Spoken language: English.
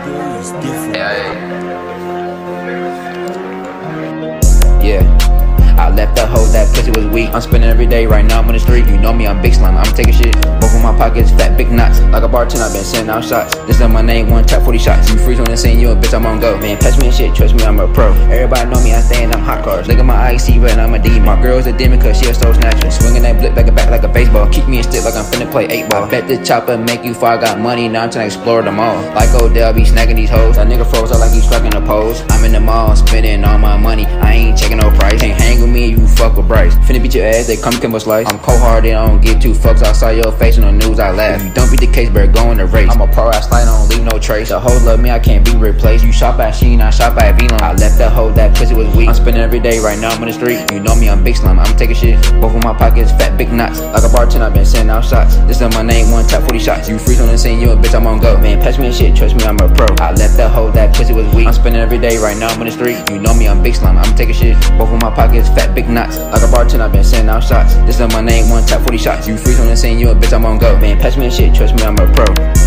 Yeah. I left the hoe, that pussy was weak. I'm spending every day, right now I'm on the street. You know me, I'm big slime, I'm taking shit. Both of my pockets, fat big knots. Like a bartender, I've been sending out shots. This is my name, one tap 40 shots. You freeze on the scene, you a bitch, I'm on go. Man, pass me and shit, trust me, I'm a pro. Everybody know me, I stay in them hot cars. Look at my IC red, I'm a demon. My girl's a demon cause she a soul snatcher. Swinging that blip back and back like a baseball. Keep me a stick like I'm finna play 8-ball. I bet this chopper make you fall, I got money, now I'm trying to explore them all. Like Odell, be snagging these hoes. That nigga froze up like he's striking a pose. I'm in the mall, spending all my money, I ain't checking no price. Can't hang with me, you fuck with Bryce. Finna beat your ass, they come to slice. I'm cold-hearted, I don't give two fucks. I saw your face on the news, I laugh. If you don't beat the case, better go in the race. I'm a pro, I slide, I don't leave no trace. The hoes love me, I can't be replaced. You shop at Sheen, I shop at Vlon. I left that hoe, that pussy was weak. I'm spending every day, right now I'm on the street. You know me, I'm big slime, I'm taking shit. Both of my pockets, fat big knots. Like a bartender, I've been sending out shots. This is my name, one tap 40 shots. You freeze on the scene, you a bitch, I'm on go. Man, pass me and shit, trust me, I'm a pro. I left that hoe, that pussy was weak. I'm spending every day, right now I'm on the street. You know me, I'm big slime, I'm taking shit. Both of my pockets, fat big knots. Like a bartender, I've been sending out shots. This is my name, one tap 40 shots. You freeze on the scene, you a bitch, I'm on go. Man, pass me and shit, trust me, I'm a pro.